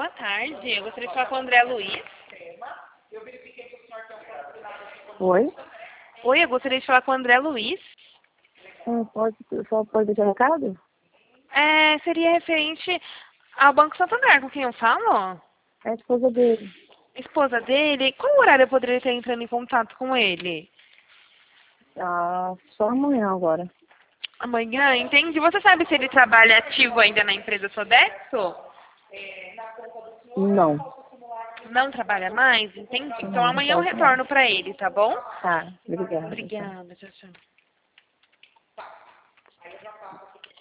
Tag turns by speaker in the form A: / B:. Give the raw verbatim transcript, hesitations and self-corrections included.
A: boa tarde. Eu gostaria de falar com o André Luiz.
B: Oi?
A: Oi, eu gostaria de falar com o André Luiz.
B: Hum, pode, só pode deixar recado?
A: É, seria referente ao Banco Santander, com quem eu falo?
B: É a esposa dele.
A: Esposa dele. Qual horário eu poderia estar entrando em contato com ele?
B: Ah, só amanhã agora.
A: Amanhã, entende? Você sabe se ele trabalha ativo ainda na empresa Sodexo?
B: Não.
A: Não trabalha mais? Entendi. Então
B: Não,
A: amanhã eu
B: falta mais.
A: retorno para ele, tá bom?
B: Tá, obrigada. Tchau.
A: Obrigada, tchau, tchau.